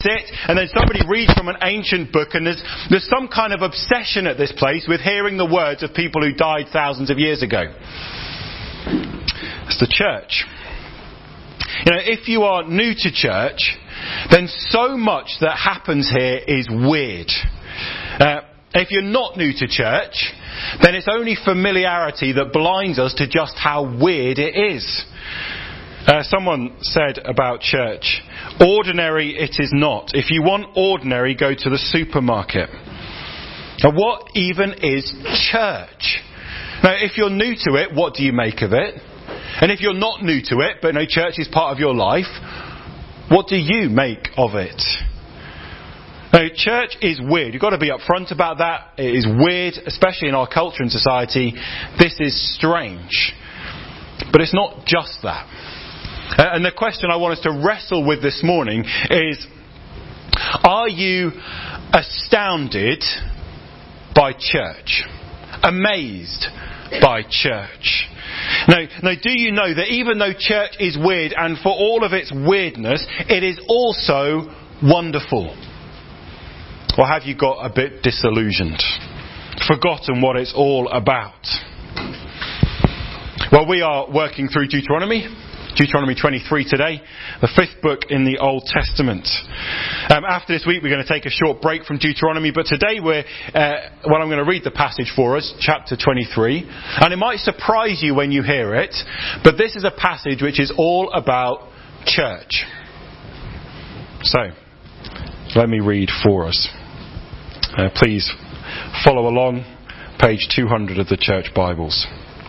sit and then somebody reads from an ancient book, and there's some kind of obsession at this place with hearing the words of people who died thousands of years ago. It's the church. If you are new to church, then so much that happens here is weird. If you're not new to church, then it's only familiarity that blinds us to just how weird it is. Someone said about church, ordinary it is not. If you want ordinary, go to the supermarket. Now, what even is church? Now, if you're new to it, what do you make of it? And if you're not new to it, but church is part of your life, what do you make of it? Now, church is weird. You've got to be upfront about that. It is weird, especially in our culture and society. This is strange. But it's not just that. And the question I want us to wrestle with this morning is, are you astounded by church? Amazed by church? Now, do you know that even though church is weird, and for all of its weirdness, it is also wonderful? Or have you got a bit disillusioned? Forgotten what it's all about? Well, we are working through Deuteronomy 23 today, the fifth book in the Old Testament. After this week, we're going to take a short break from Deuteronomy, but today I'm going to read the passage for us, chapter 23. And it might surprise you when you hear it, but this is a passage which is all about church. So, let me read for us. Please follow along, page 200 of the Church Bibles.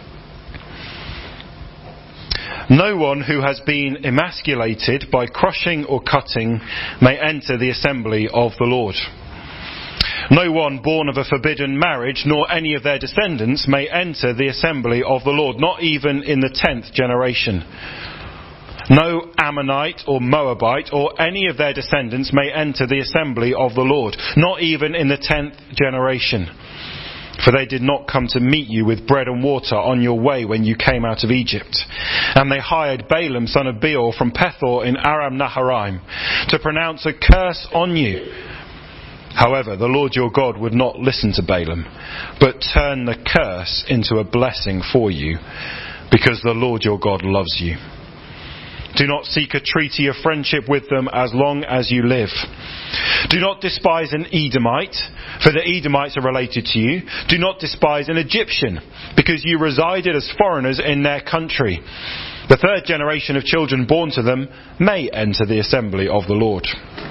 No one who has been emasculated by crushing or cutting may enter the assembly of the Lord. No one born of a forbidden marriage, nor any of their descendants, may enter the assembly of the Lord, not even in the 10th generation. No Ammonite or Moabite or any of their descendants may enter the assembly of the Lord, not even in the 10th generation. For they did not come to meet you with bread and water on your way when you came out of Egypt. And they hired Balaam, son of Beor, from Pethor in Aram Naharaim, to pronounce a curse on you. However, the Lord your God would not listen to Balaam, but turn the curse into a blessing for you, because the Lord your God loves you. Do not seek a treaty of friendship with them as long as you live. Do not despise an Edomite, for the Edomites are related to you. Do not despise an Egyptian, because you resided as foreigners in their country. The third generation of children born to them may enter the assembly of the Lord.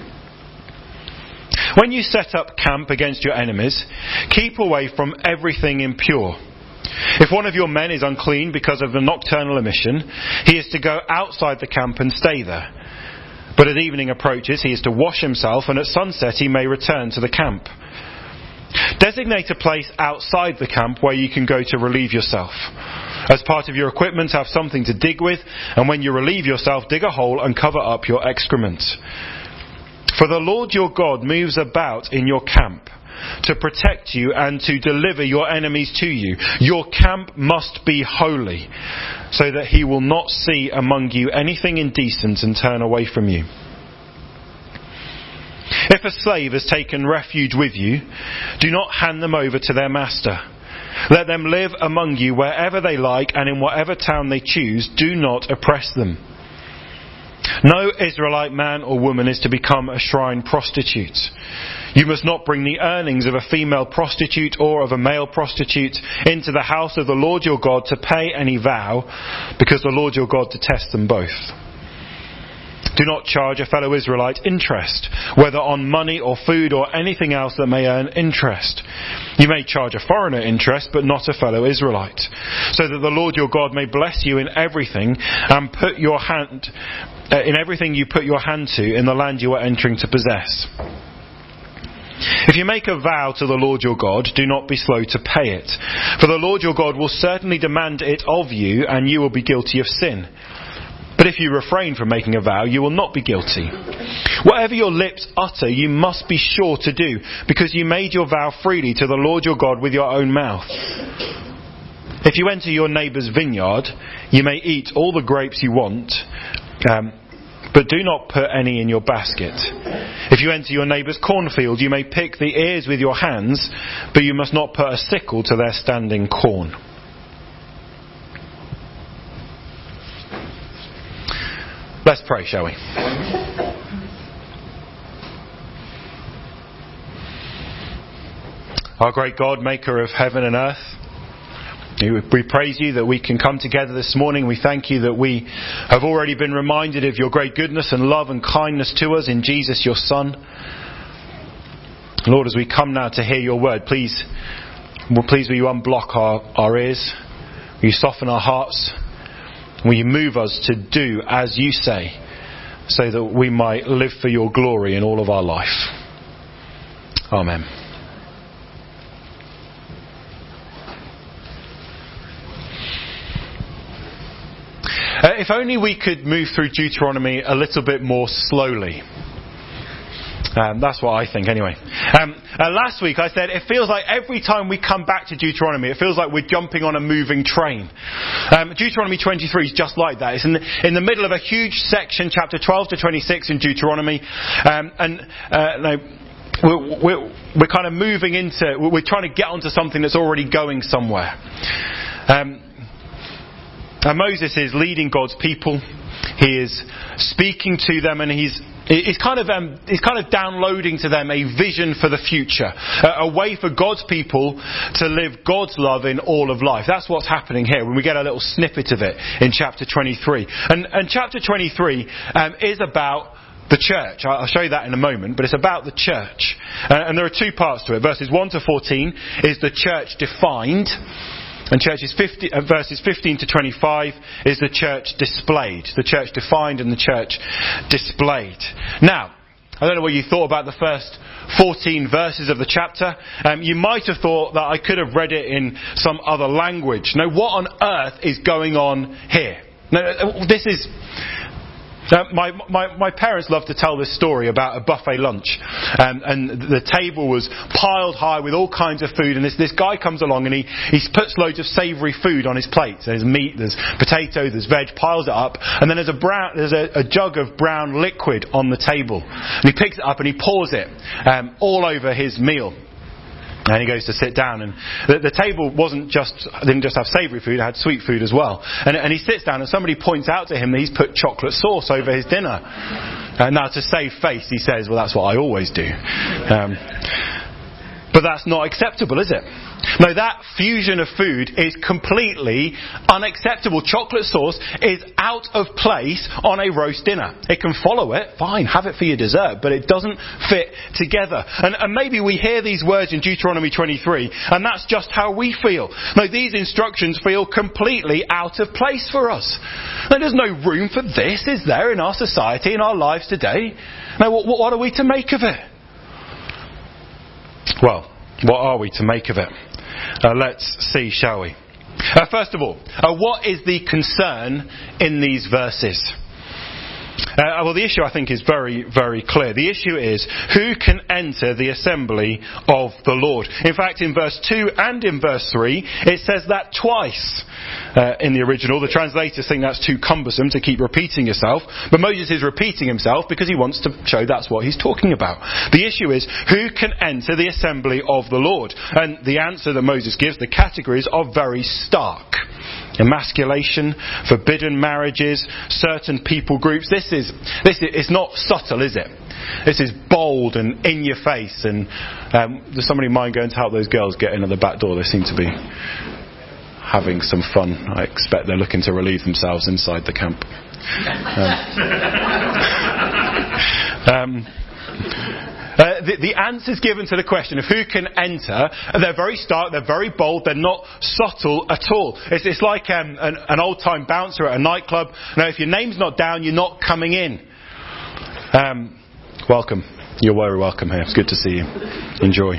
When you set up camp against your enemies, keep away from everything impure. If one of your men is unclean because of the nocturnal emission, he is to go outside the camp and stay there. But as evening approaches, he is to wash himself, and at sunset he may return to the camp. Designate a place outside the camp where you can go to relieve yourself. As part of your equipment, have something to dig with, and when you relieve yourself, dig a hole and cover up your excrement. For the Lord your God moves about in your camp to protect you and to deliver your enemies to you. Your camp must be holy, so that he will not see among you anything indecent and turn away from you. If a slave has taken refuge with you, do not hand them over to their master. Let them live among you wherever they like and in whatever town they choose. Do not oppress them. No Israelite man or woman is to become a shrine prostitute. You must not bring the earnings of a female prostitute or of a male prostitute into the house of the Lord your God to pay any vow, because the Lord your God detests them both. Do not charge a fellow Israelite interest, whether on money or food or anything else that may earn interest. You may charge a foreigner interest, but not a fellow Israelite, so that the Lord your God may bless you in everything and put your hand in everything you put your hand to in the land you are entering to possess. If you make a vow to the Lord your God, do not be slow to pay it, for the Lord your God will certainly demand it of you, and you will be guilty of sin. But if you refrain from making a vow, you will not be guilty. Whatever your lips utter, you must be sure to do, because you made your vow freely to the Lord your God with your own mouth. If you enter your neighbour's vineyard, you may eat all the grapes you want, but do not put any in your basket. If you enter your neighbour's cornfield, you may pick the ears with your hands, but you must not put a sickle to their standing corn. Let's pray, shall we? Our great God, maker of heaven and earth, we praise you that we can come together this morning. We thank you that we have already been reminded of your great goodness and love and kindness to us in Jesus, your Son. Lord, as we come now to hear your word, please will you unblock our ears? Will you soften our hearts? Will you move us to do as you say, so that we might live for your glory in all of our life? Amen. If only we could move through Deuteronomy a little bit more slowly. That's what I think anyway. Last week I said it feels like every time we come back to Deuteronomy, it feels like we're jumping on a moving train. Deuteronomy 23 is just like that. It's in the middle of a huge section, chapter 12 to 26 in Deuteronomy. We're kind of moving into, we're trying to get onto something that's already going somewhere. Moses is leading God's people. He is speaking to them, and he's kind of downloading to them a vision for the future, a way for God's people to live God's love in all of life. That's what's happening here when we get a little snippet of it in chapter 23. And chapter 23 is about the church. I'll show you that in a moment, but it's about the church. And there are two parts to it. Verses 1 to 14 is the church defined. And verses 15 to 25 is the church displayed. The church defined and the church displayed. Now, I don't know what you thought about the first 14 verses of the chapter. You might have thought that I could have read it in some other language. Now, what on earth is going on here? Now, this is... My parents love to tell this story about a buffet lunch, and the table was piled high with all kinds of food, and this guy comes along and he puts loads of savoury food on his plate. So there's meat, there's potato, there's veg, piles it up, and then there's a jug of brown liquid on the table, and he picks it up and he pours it all over his meal. And he goes to sit down, and the table didn't just have savoury food, it had sweet food as well. And he sits down, and somebody points out to him that he's put chocolate sauce over his dinner. And now, to save face, he says, well, that's what I always do. But that's not acceptable, is it? No, that fusion of food is completely unacceptable. Chocolate sauce is out of place on a roast dinner. It can follow it, fine, have it for your dessert, but it doesn't fit together. And maybe we hear these words in Deuteronomy 23, and that's just how we feel. No, these instructions feel completely out of place for us. No, there's no room for this, is there, in our society, in our lives today? Now, what are we to make of it? Well, what are we to make of it? Let's see, shall we? First of all, what is the concern in these verses? Well, the issue, I think, is very, very clear. The issue is, who can enter the assembly of the Lord? In fact, in verse 2 and in verse 3, it says that twice in the original. The translators think that's too cumbersome to keep repeating yourself. But Moses is repeating himself because he wants to show that's what he's talking about. The issue is, who can enter the assembly of the Lord? And the answer that Moses gives, the categories, are very stark. Emasculation, forbidden marriages, certain people groups. This is it's not subtle, is it? This is bold and in your face. And does somebody mind going to help those girls get in at the back door? They seem to be having some fun. I expect they're looking to relieve themselves inside the camp. The answers given to the question of who can enter, they're very stark, they're very bold, they're not subtle at all. It's like an old-time bouncer at a nightclub. Now, if your name's not down, you're not coming in. Welcome. You're very welcome here. It's good to see you. Enjoy.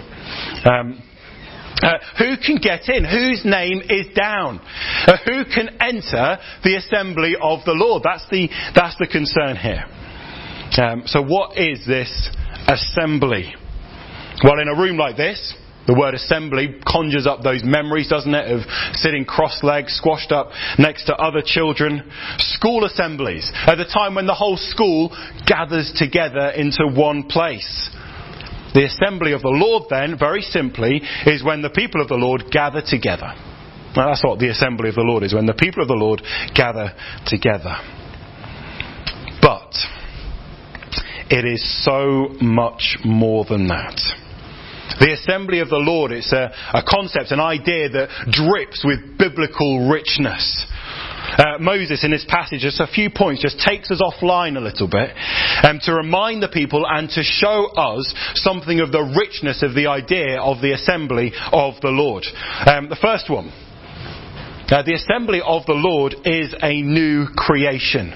Who can get in? Whose name is down? Who can enter the assembly of the Lord? That's the concern here. So what is this assembly? Well, in a room like this, The word assembly conjures up those memories, doesn't it, of sitting cross-legged, squashed up next to other children. School assemblies, at the time when the whole school gathers together into one place. The assembly of the Lord then, very simply, is when the people of the Lord gather together. Now, that's what the assembly of the Lord is, when the people of the Lord gather together. But it is so much more than that. The assembly of the Lord, it's a concept, an idea that drips with biblical richness. Moses, in this passage, just a few points, just takes us offline a little bit to remind the people and to show us something of the richness of the idea of the assembly of the Lord. The first one, the assembly of the Lord is a new creation.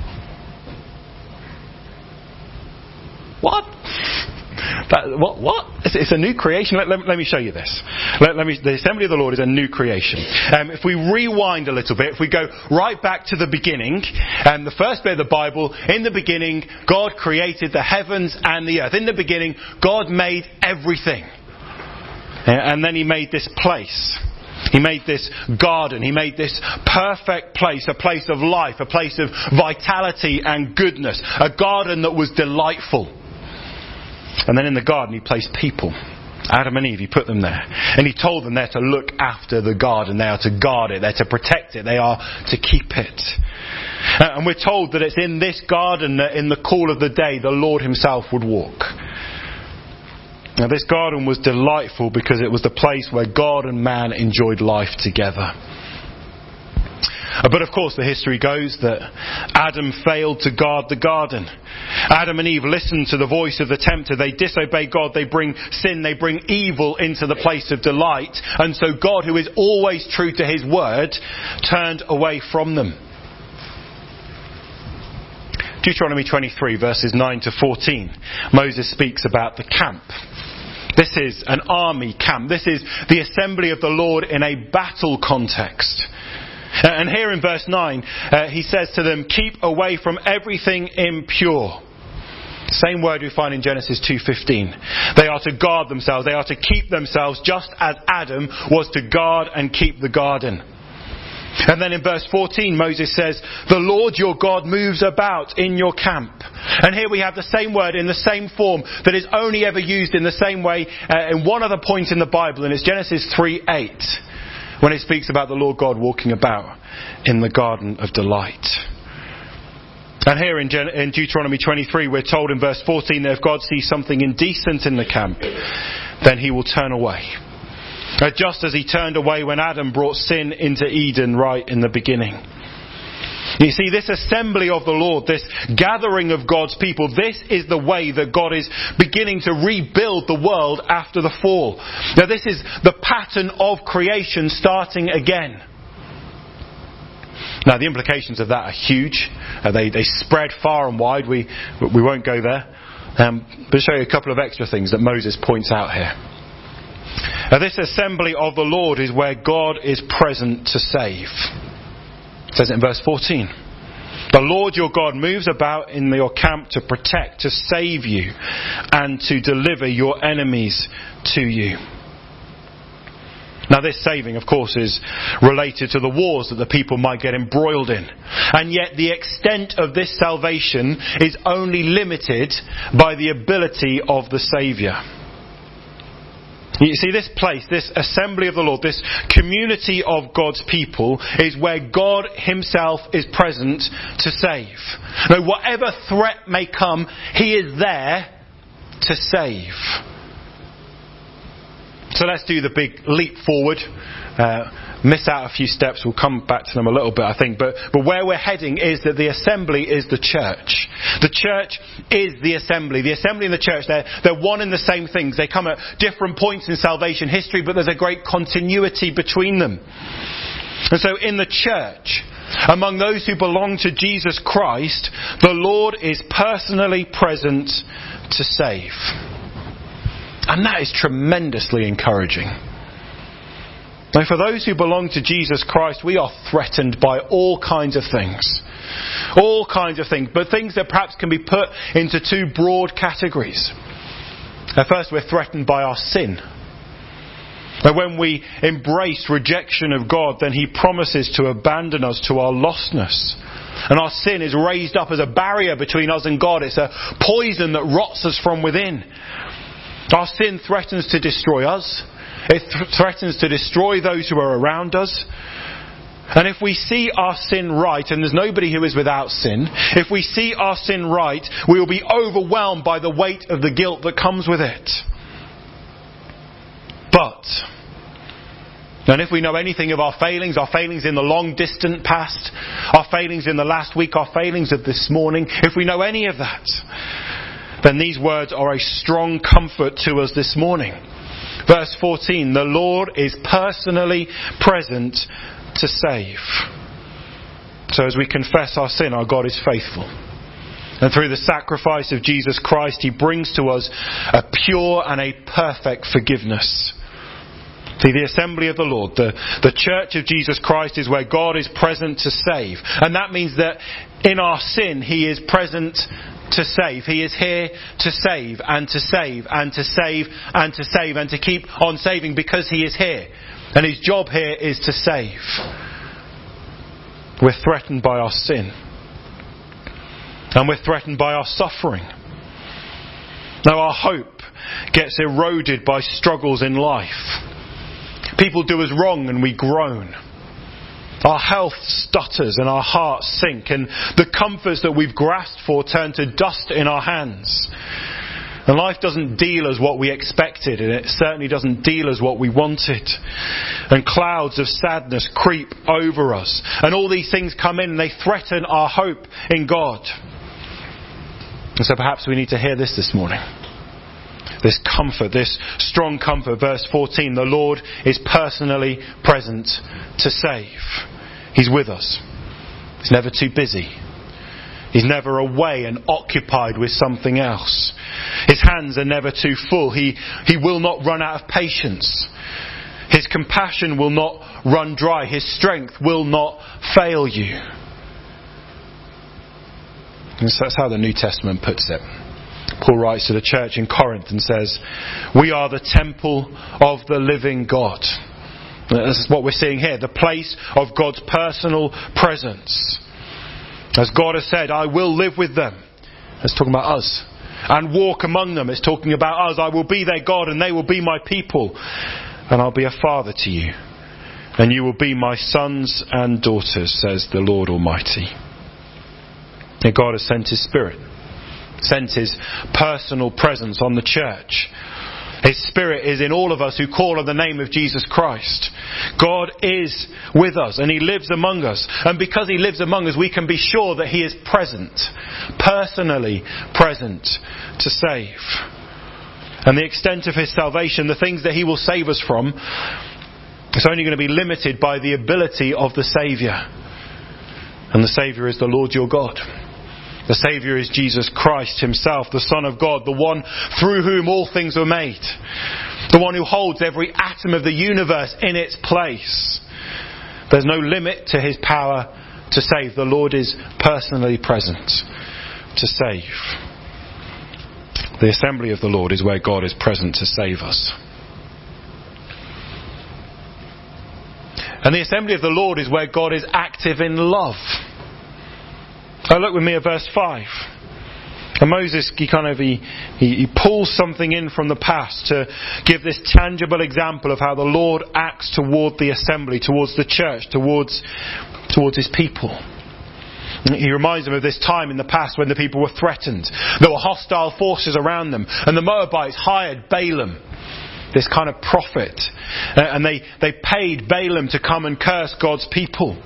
What? What? It's a new creation? Let me show you this. The assembly of the Lord is a new creation. If we rewind a little bit, if we go right back to the beginning, the first bit of the Bible, in the beginning, God created the heavens and the earth. In the beginning, God made everything. And then He made this place. He made this garden. He made this perfect place, a place of life, a place of vitality and goodness, a garden that was delightful. And then in the garden He placed people. Adam and Eve, He put them there. And He told them they're to look after the garden. They are to guard it. They're to protect it. They are to keep it. And we're told that it's in this garden that in the cool of the day the Lord Himself would walk. Now this garden was delightful because it was the place where God and man enjoyed life together. But of course the history goes that Adam failed to guard the garden. Adam and Eve listened to the voice of the tempter. They disobey God. They bring sin. They bring evil into the place of delight. And so God, who is always true to His word, turned away from them. Deuteronomy 23 verses 9 to 14. Moses speaks about the camp. This is an army camp. This is the assembly of the Lord in a battle context. And here in verse 9, he says to them, keep away from everything impure. Same word we find in Genesis 2:15. They are to guard themselves. They are to keep themselves just as Adam was to guard and keep the garden. And then in verse 14, Moses says, the Lord your God moves about in your camp. And here we have the same word in the same form that is only ever used in the same way in one other point in the Bible, and it's Genesis 3:8. When it speaks about the Lord God walking about in the garden of delight. And here in Deuteronomy 23, we're told in verse 14 that if God sees something indecent in the camp, then He will turn away. Just as He turned away when Adam brought sin into Eden right in the beginning. You see, this assembly of the Lord, this gathering of God's people, this is the way that God is beginning to rebuild the world after the fall. Now, this is the pattern of creation starting again. Now, the implications of that are huge. They spread far and wide. We won't go there. But I'll show you a couple of extra things that Moses points out here. This assembly of the Lord is where God is present to save. It says it in verse 14. The Lord your God moves about in your camp to protect, to save you, and to deliver your enemies to you. Now this saving, of course, is related to the wars that the people might get embroiled in. And yet the extent of this salvation is only limited by the ability of the Saviour. You see, this place, this assembly of the Lord, this community of God's people is where God Himself is present to save. Now, whatever threat may come, He is there to save. So let's do the big leap forward. Miss out a few steps. We'll come back to them a little bit, I think. But where we're heading is that the assembly is the church. The church is the assembly. The assembly and the church, they're one and the same things. They come at different points in salvation history, but there's a great continuity between them. And so in the church, among those who belong to Jesus Christ, the Lord is personally present to save. And that is tremendously encouraging. Now, for those who belong to Jesus Christ, we are threatened by all kinds of things. All kinds of things, but things that perhaps can be put into two broad categories. At first, we're threatened by our sin. That when we embrace rejection of God, then He promises to abandon us to our lostness. And our sin is raised up as a barrier between us and God. It's a poison that rots us from within. Our sin threatens to destroy us. It threatens to destroy those who are around us. And if we see our sin right, and there's nobody who is without sin, if we see our sin right, we will be overwhelmed by the weight of the guilt that comes with it. And if we know anything of our failings in the long distant past, our failings in the last week, our failings of this morning, if we know any of that, then these words are a strong comfort to us this morning. Verse 14, the Lord is personally present to save. So as we confess our sin, our God is faithful. And through the sacrifice of Jesus Christ, He brings to us a pure and a perfect forgiveness. See, the assembly of the Lord, the church of Jesus Christ, is where God is present to save. And that means that in our sin, He is present to save. He is here to save and to save and to save and to save and to keep on saving because He is here. And His job here is to save. We're threatened by our sin. And we're threatened by our suffering. Now our hope gets eroded by struggles in life. People do us wrong and we groan. Our health stutters and our hearts sink, and the comforts that we've grasped for turn to dust in our hands. And life doesn't deal us what we expected, and it certainly doesn't deal us what we wanted. And clouds of sadness creep over us. And all these things come in and they threaten our hope in God. And so perhaps we need to hear this morning. This comfort, this strong comfort. Verse 14, the Lord is personally present to save. He's with us. He's never too busy. He's never away and occupied with something else. His hands are never too full. He will not run out of patience. His compassion will not run dry. His strength will not fail you. And so that's how the New Testament puts it. Paul writes to the church in Corinth and says, we are the temple of the living God. This is what we're seeing here, the place of God's personal presence. As God has said, I will live with them. It's talking about us. And walk among them. It's talking about us. I will be their God and they will be my people. And I'll be a father to you. And you will be my sons and daughters, says the Lord Almighty. And God has sent His Spirit. Sent His personal presence on the church. His Spirit is in all of us who call on the name of Jesus Christ. God is with us and He lives among us. And because He lives among us, we can be sure that He is present. Personally present to save. And the extent of His salvation, the things that He will save us from, it's only going to be limited by the ability of the Saviour. And the Saviour is the Lord your God. The Saviour is Jesus Christ Himself, the Son of God, the one through whom all things were made. The one who holds every atom of the universe in its place. There's no limit to His power to save. The Lord is personally present to save. The assembly of the Lord is where God is present to save us. And the assembly of the Lord is where God is active in love. So look with me at verse 5. And Moses, he pulls something in from the past to give this tangible example of how the Lord acts toward the assembly, towards the church, towards His people. And he reminds them of this time in the past when the people were threatened. There were hostile forces around them. And the Moabites hired Balaam, this kind of prophet. And they paid Balaam to come and curse God's people.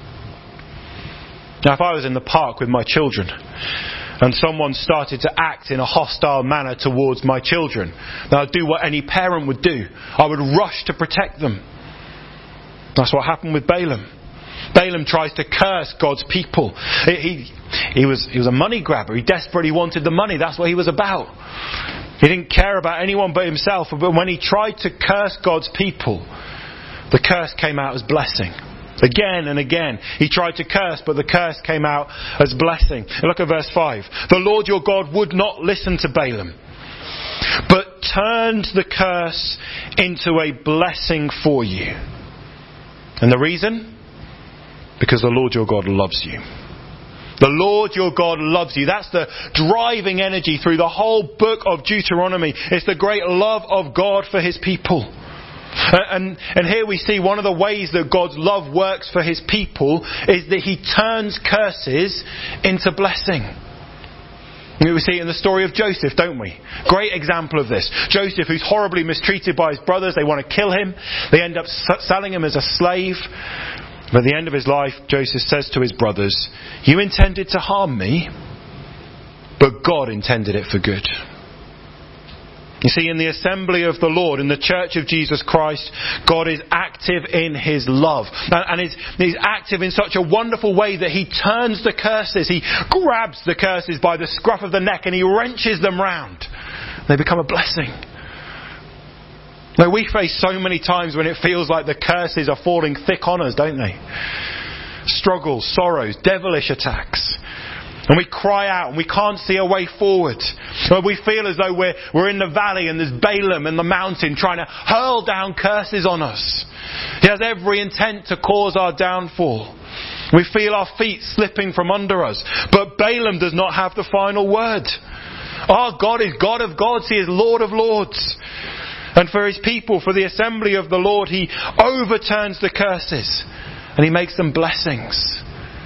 Now, if I was in the park with my children and someone started to act in a hostile manner towards my children, then I'd do what any parent would do. I would rush to protect them. That's what happened with Balaam. Balaam tries to curse God's people. He was a money grabber. He desperately wanted the money. That's what he was about. He didn't care about anyone but himself. But when he tried to curse God's people, the curse came out as blessing. Again and again, he tried to curse, but the curse came out as blessing. And look at verse 5. The Lord your God would not listen to Balaam, but turned the curse into a blessing for you. And the reason? Because the Lord your God loves you. The Lord your God loves you. That's the driving energy through the whole book of Deuteronomy. It's the great love of God for his people. And here we see one of the ways that God's love works for his people is that he turns curses into blessing. We see it in the story of Joseph, don't we? Great example of this. Joseph, who's horribly mistreated by his brothers. They want to kill him. They end up selling him as a slave. But at the end of his life, Joseph says to his brothers, "You intended to harm me, but God intended it for good." You see, in the assembly of the Lord, in the church of Jesus Christ, God is active in his love. And he's active in such a wonderful way that he turns the curses. He grabs the curses by the scruff of the neck and he wrenches them round. They become a blessing. Now, we face so many times when it feels like the curses are falling thick on us, don't they? Struggles, sorrows, devilish attacks. And we cry out and we can't see a way forward. We feel as though we're in the valley and there's Balaam in the mountain trying to hurl down curses on us. He has every intent to cause our downfall. We feel our feet slipping from under us. But Balaam does not have the final word. Our God is God of gods. He is Lord of lords. And for his people, for the assembly of the Lord, he overturns the curses and he makes them blessings.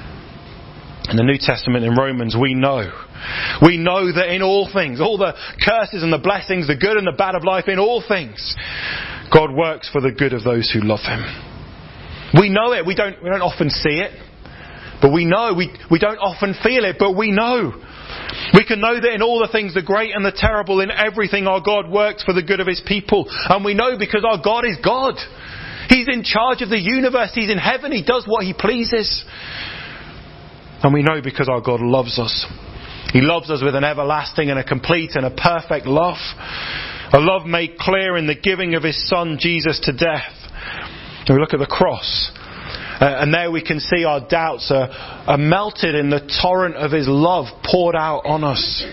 In the New Testament, in Romans, we know that in all things, all the curses and the blessings, the good and the bad of life, in all things, God works for the good of those who love him. We know it. We don't often see it, but we know. We don't often feel it, but we know. We can know that in all the things, the great and the terrible, in everything, our God works for the good of his people. And we know because our God is God. He's in charge of the universe. He's in heaven. He does what he pleases. And we know because our God loves us. He loves us with an everlasting and a complete and a perfect love. A love made clear in the giving of his Son, Jesus, to death. And we look at the cross. And there we can see our doubts are melted in the torrent of his love poured out on us.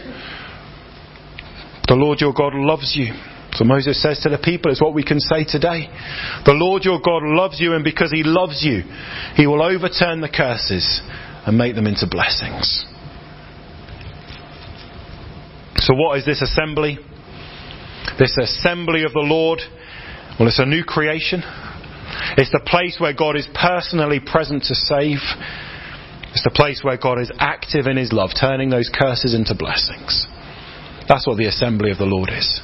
The Lord your God loves you. So Moses says to the people, it's what we can say today. The Lord your God loves you, and because he loves you, he will overturn the curses and make them into blessings. So what is this assembly? This assembly of the Lord, well, it's a new creation. It's the place where God is personally present to save. It's the place where God is active in his love, turning those curses into blessings. That's what the assembly of the Lord is.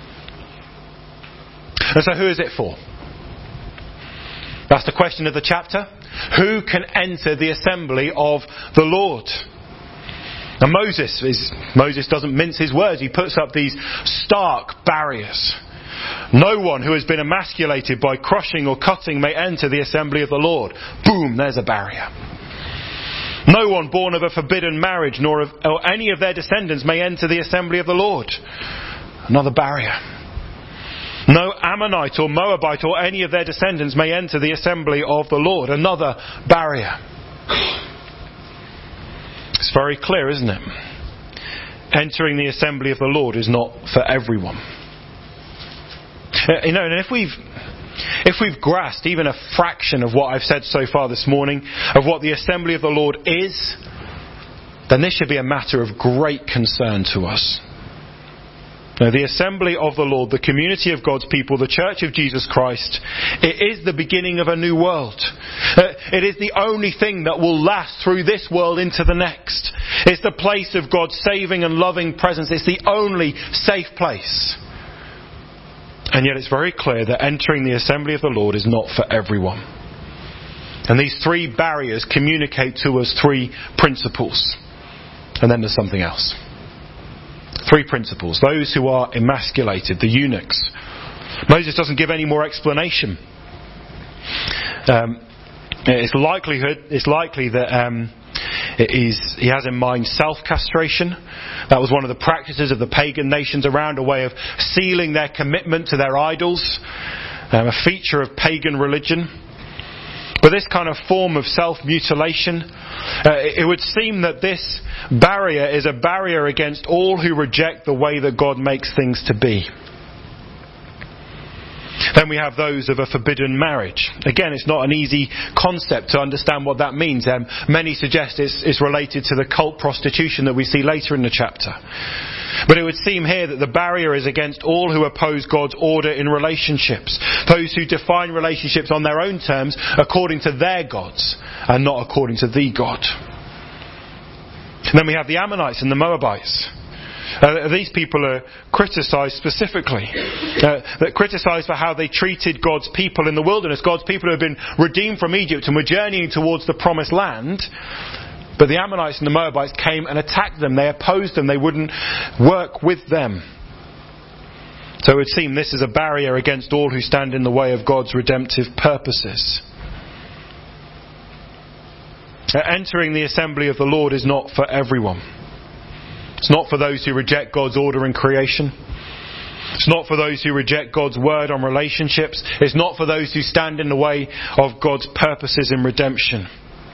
And so who is it for? That's the question of the chapter. Who can enter the assembly of the Lord? Now Moses doesn't mince his words. He puts up these stark barriers. No one who has been emasculated by crushing or cutting may enter the assembly of the Lord. Boom, there's a barrier. No one born of a forbidden marriage or any of their descendants may enter the assembly of the Lord. Another barrier. No Ammonite or Moabite or any of their descendants may enter the assembly of the Lord. Another barrier. It's very clear, isn't it? Entering the assembly of the Lord is not for everyone. And if we've grasped even a fraction of what I've said so far this morning, of what the assembly of the Lord is, then this should be a matter of great concern to us. Now, the assembly of the Lord, the community of God's people, the church of Jesus Christ, it is the beginning of a new world. It is the only thing that will last through this world into the next. It's the place of God's saving and loving presence. It's the only safe place. And yet it's very clear that entering the assembly of the Lord is not for everyone. And these three barriers communicate to us three principles. And then there's something else. Three principles. Those who are emasculated, the eunuchs. Moses doesn't give any more explanation. It's likely that he has in mind self-castration. That was one of the practices of the pagan nations around, a way of sealing their commitment to their idols, a feature of pagan religion. But this kind of form of self-mutilation, it would seem that this barrier is a barrier against all who reject the way that God makes things to be. Then we have those of a forbidden marriage. Again, it's not an easy concept to understand what that means. Many suggest it's related to the cult prostitution that we see later in the chapter. But it would seem here that the barrier is against all who oppose God's order in relationships. Those who define relationships on their own terms according to their gods and not according to the God. And then we have the Ammonites and the Moabites. These people are criticised specifically. They're criticised for how they treated God's people in the wilderness. God's people who have been redeemed from Egypt and were journeying towards the promised land. But the Ammonites and the Moabites came and attacked them. They opposed them. They wouldn't work with them. So it would seem this is a barrier against all who stand in the way of God's redemptive purposes. Entering the assembly of the Lord is not for everyone. It's not for those who reject God's order in creation. It's not for those who reject God's word on relationships. It's not for those who stand in the way of God's purposes in redemption.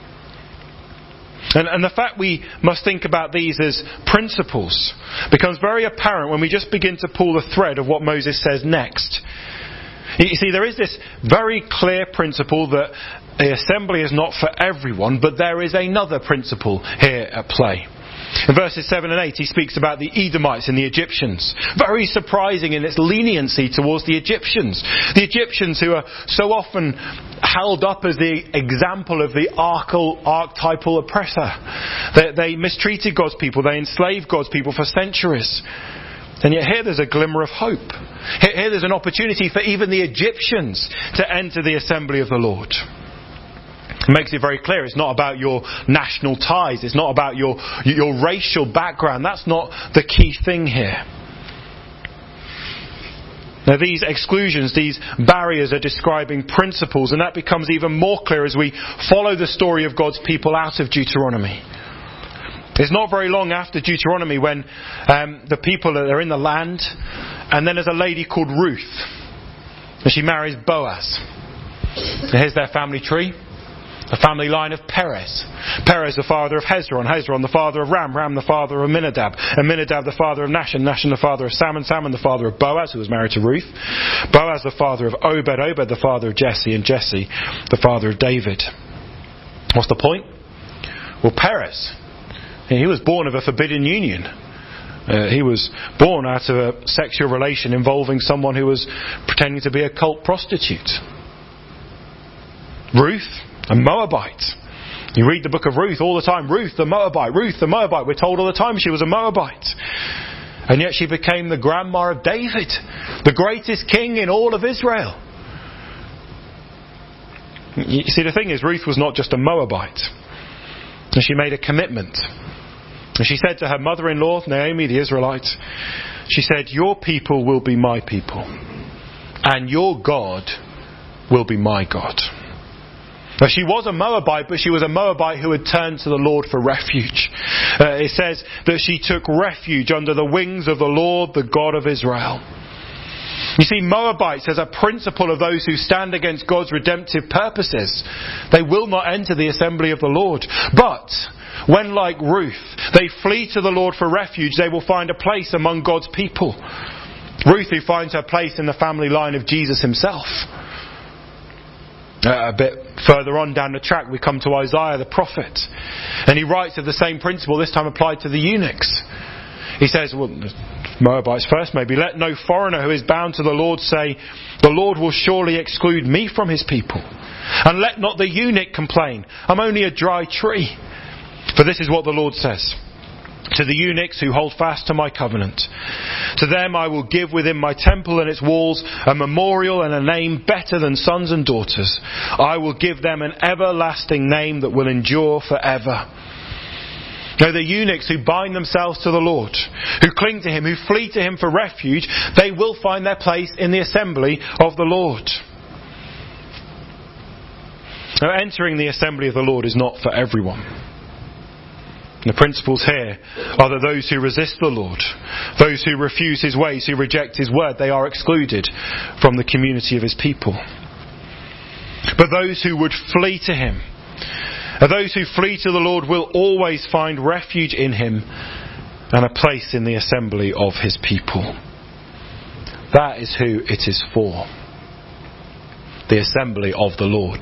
And the fact we must think about these as principles becomes very apparent when we just begin to pull the thread of what Moses says next. You see, there is this very clear principle that the assembly is not for everyone, but there is another principle here at play. In verses 7 and 8 he speaks about the Edomites and the Egyptians. Very surprising in its leniency towards the Egyptians. The Egyptians who are so often held up as the example of the archetypal oppressor. They mistreated God's people. They enslaved God's people for centuries. And yet here there's a glimmer of hope. Here there's an opportunity for even the Egyptians to enter the assembly of the Lord. It makes it very clear it's not about your national ties. It's not about your racial background. That's not the key thing here. Now these exclusions, these barriers are describing principles, and that becomes even more clear as we follow the story of God's people out of Deuteronomy. It's not very long after Deuteronomy when the people are in the land, and then there's a lady called Ruth, and she marries Boaz. And here's their family tree. The family line of Perez. Perez the father of Hezron. Hezron the father of Ram. Ram the father of Amminadab. Amminadab the father of Nahshon. Nahshon the father of Salmon. Salmon the father of Boaz, who was married to Ruth. Boaz the father of Obed. Obed the father of Jesse. And Jesse the father of David. What's the point? Well, Perez, he was born of a forbidden union. He was born out of a sexual relation involving someone who was pretending to be a cult prostitute. Ruth, a Moabite. You read the book of Ruth all the time. Ruth the Moabite. Ruth the Moabite. We're told all the time she was a Moabite. And yet she became the grandma of David, the greatest king in all of Israel. You see, the thing is, Ruth was not just a Moabite. And she made a commitment. And she said to her mother-in-law, Naomi, the Israelite, she said, "Your people will be my people, and your God will be my God." Now, she was a Moabite, but she was a Moabite who had turned to the Lord for refuge. It says that she took refuge under the wings of the Lord, the God of Israel. You see, Moabites, as a principle of those who stand against God's redemptive purposes, they will not enter the assembly of the Lord. But when, like Ruth, they flee to the Lord for refuge, they will find a place among God's people. Ruth, who finds her place in the family line of Jesus himself. A bit further on down the track we come to Isaiah the prophet, and he writes of the same principle, this time applied to the eunuchs. He says, well, Moabites first maybe, "Let no foreigner who is bound to the Lord say, 'The Lord will surely exclude me from his people.' And let not the eunuch complain, 'I'm only a dry tree.' For this is what the Lord says, 'To the eunuchs who hold fast to my covenant, to them I will give within my temple and its walls a memorial and a name better than sons and daughters. I will give them an everlasting name that will endure forever.'" Now the eunuchs who bind themselves to the Lord, who cling to him, who flee to him for refuge, they will find their place in the assembly of the Lord. Now entering the assembly of the Lord is not for everyone. The principles here are that those who resist the Lord, those who refuse his ways, who reject his word, they are excluded from the community of his people. But those who would flee to him, those who flee to the Lord, will always find refuge in him and a place in the assembly of his people. That is who it is for. the assembly of the Lord.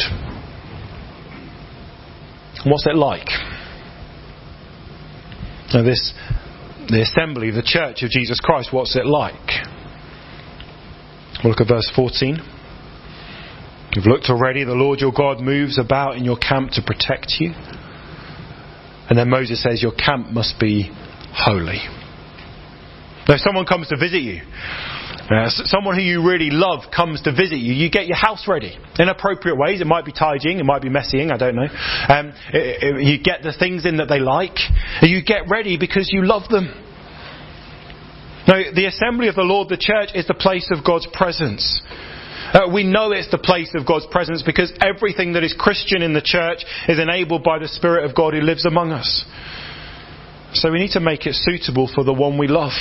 What's it like? Now the assembly, the church of Jesus Christ, what's it like? We'll look at verse 14. You've looked already, the Lord your God moves about in your camp to protect you. And then Moses says your camp must be holy. Now if someone comes to visit you, someone who you really love comes to visit you, you get your house ready in appropriate ways. It might be tidying, it might be messying, I don't know. You get the things in that they like. You get ready because you love them. Now, the assembly of the Lord, the church, is the place of God's presence. We know it's the place of God's presence because everything that is Christian in the church is enabled by the Spirit of God who lives among us. So we need to make it suitable for the one we love.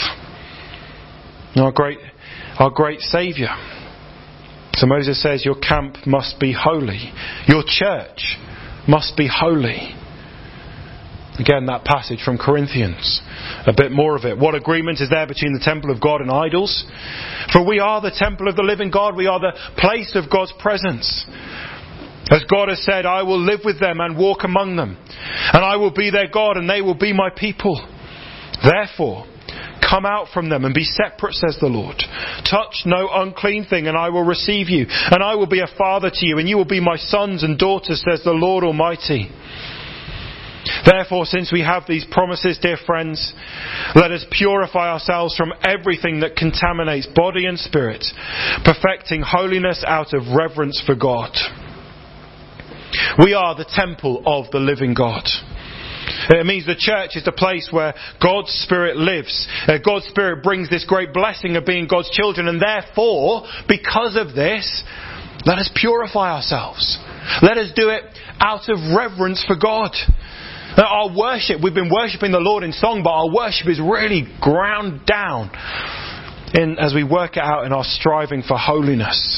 Our great Saviour. So Moses says your camp must be holy. Your church must be holy. Again, that passage from Corinthians. A bit more of it. What agreement is there between the temple of God and idols? For we are the temple of the living God. We are the place of God's presence. As God has said, I will live with them and walk among them. And I will be their God and they will be my people. Therefore, come out from them and be separate, says the Lord. Touch no unclean thing and I will receive you. And I will be a father to you and you will be my sons and daughters, says the Lord Almighty. Therefore, since we have these promises, dear friends, let us purify ourselves from everything that contaminates body and spirit, perfecting holiness out of reverence for God. We are the temple of the living God. It means the church is the place where God's Spirit lives. God's Spirit brings this great blessing of being God's children, and therefore, because of this, let us purify ourselves. Let us do it out of reverence for God. Our worship, we've been worshipping the Lord in song, but our worship is really ground down as we work it out in our striving for holiness.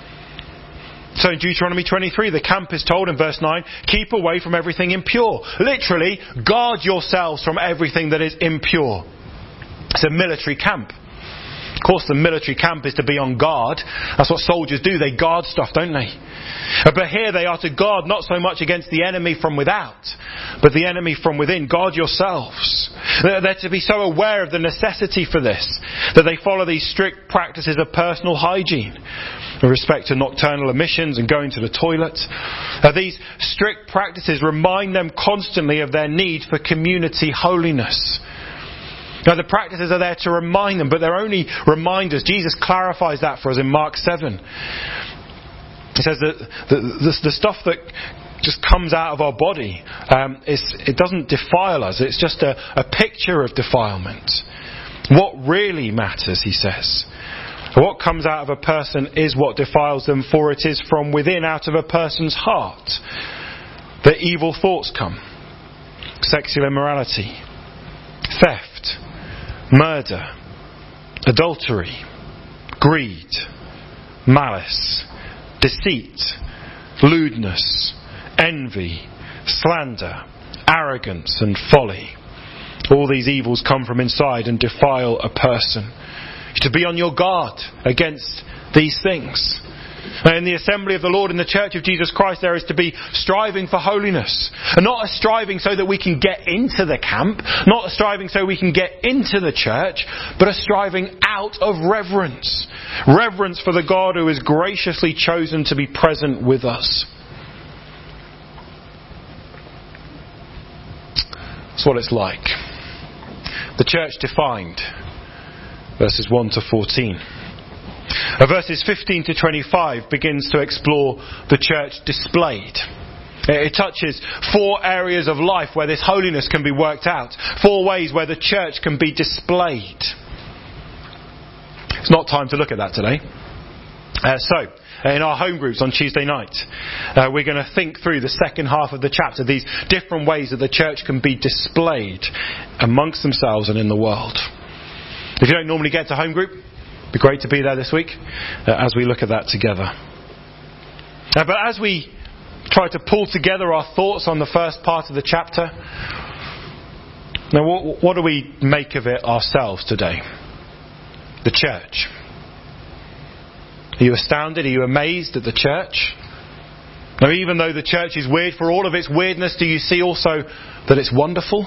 So in Deuteronomy 23, the camp is told in verse 9, keep away from everything impure. Literally, guard yourselves from everything that is impure. It's a military camp. Of course, the military camp is to be on guard. That's what soldiers do. They guard stuff, don't they? But here they are to guard not so much against the enemy from without, but the enemy from within. Guard yourselves. They're to be so aware of the necessity for this that they follow these strict practices of personal hygiene with respect to nocturnal emissions and going to the toilet. These strict practices remind them constantly of their need for community holiness. Now the practices are there to remind them, but they're only reminders. Jesus clarifies that for us in Mark 7. He says that the stuff that just comes out of our body, it doesn't defile us. It's just a picture of defilement. What really matters, he says, what comes out of a person is what defiles them, for it is from within, out of a person's heart, that evil thoughts come. Sexual immorality, theft, murder, adultery, greed, malice, deceit, lewdness, envy, slander, arrogance and folly. All these evils come from inside and defile a person. You're to be on your guard against these things. In the assembly of the Lord, in the church of Jesus Christ, there is to be striving for holiness. And not a striving so that we can get into the camp, not a striving so we can get into the church, but a striving out of reverence. Reverence for the God who has graciously chosen to be present with us. That's what it's like. The church defined. Verses 1 to 14. Verses 15 to 25 begins to explore the church displayed. It touches 4 areas of life where this holiness can be worked out. 4 ways where the church can be displayed. It's not time to look at that today. So, in our home groups on Tuesday night, we're going to think through the second half of the chapter, these different ways that the church can be displayed amongst themselves and in the world. If you don't normally get to home group, it'd be great to be there this week as we look at that together. But as we try to pull together our thoughts on the first part of the chapter, now what do we make of it ourselves today? The church. Are you astounded? Are you amazed at the church? Now, even though the church is weird, for all of its weirdness, do you see also that it's wonderful?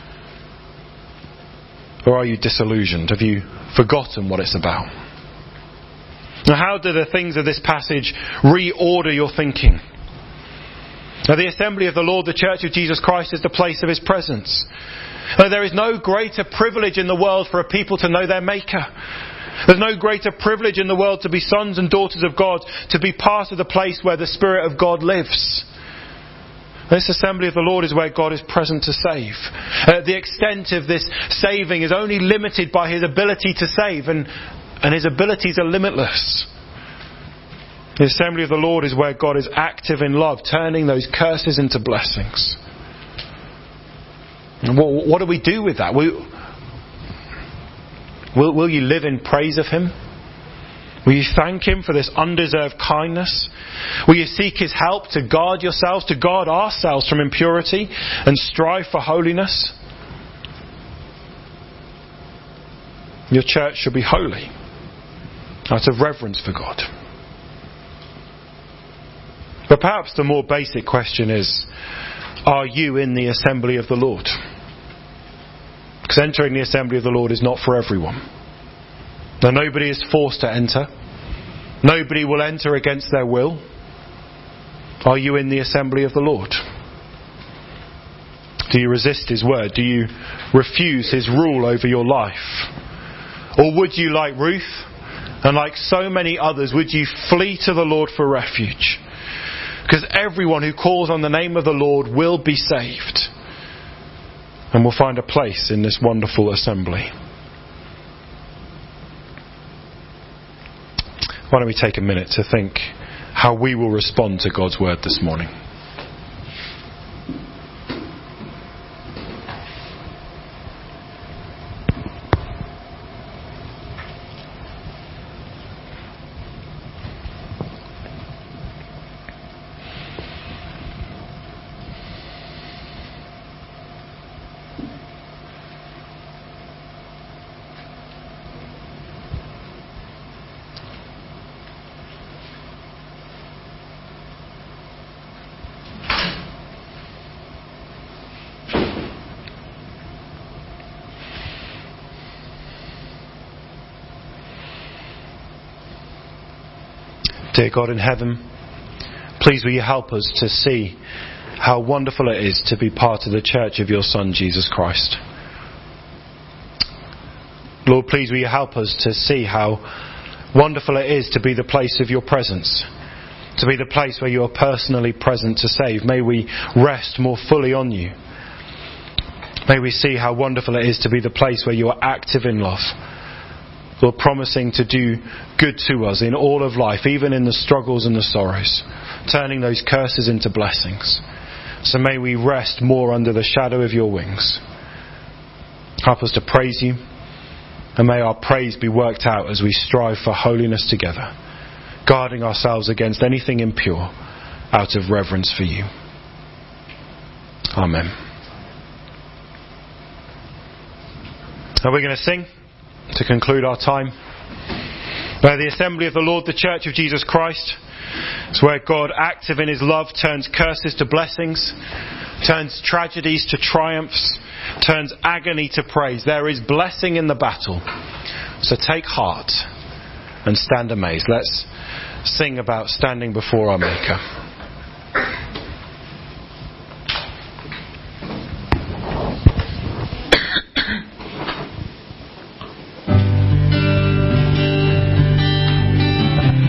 Or are you disillusioned? Have you forgotten what it's about? Now, how do the things of this passage reorder your thinking? Now, the assembly of the Lord, the church of Jesus Christ, is the place of His presence. Now, there is no greater privilege in the world for a people to know their Maker. There's no greater privilege in the world to be sons and daughters of God, to be part of the place where the Spirit of God lives. This assembly of the Lord is where God is present to save. The extent of this saving is only limited by His ability to save, and His abilities are limitless. The assembly of the Lord is where God is active in love, turning those curses into blessings. And what do we do with that? Will you live in praise of Him? Will you thank Him for this undeserved kindness? Will you seek His help to guard yourselves, to guard ourselves from impurity and strive for holiness? Your church should be holy, out of reverence for God. But perhaps the more basic question is, are you in the assembly of the Lord? Because entering the assembly of the Lord is not for everyone. Now, nobody is forced to enter. Nobody will enter against their will. Are you in the assembly of the Lord? Do you resist His word? Do you refuse His rule over your life? Or would you, like Ruth, and like so many others, would you flee to the Lord for refuge? Because everyone who calls on the name of the Lord will be saved and will find a place in this wonderful assembly. Why don't we take a minute to think how we will respond to God's word this morning? Dear God in heaven, please will you help us to see how wonderful it is to be part of the church of your Son, Jesus Christ. Lord, please will you help us to see how wonderful it is to be the place of your presence, to be the place where you are personally present to save. May we rest more fully on you. May we see how wonderful it is to be the place where you are active in love. Lord, promising to do good to us in all of life, even in the struggles and the sorrows, turning those curses into blessings. So may we rest more under the shadow of your wings. Help us to praise you, and may our praise be worked out as we strive for holiness together, guarding ourselves against anything impure out of reverence for you. Amen. Now we're going to sing to conclude our time. The assembly of the Lord, the church of Jesus Christ, is where God, active in His love, turns curses to blessings, turns tragedies to triumphs, turns agony to praise. There is blessing in the battle. So take heart and stand amazed. Let's sing about standing before our Maker.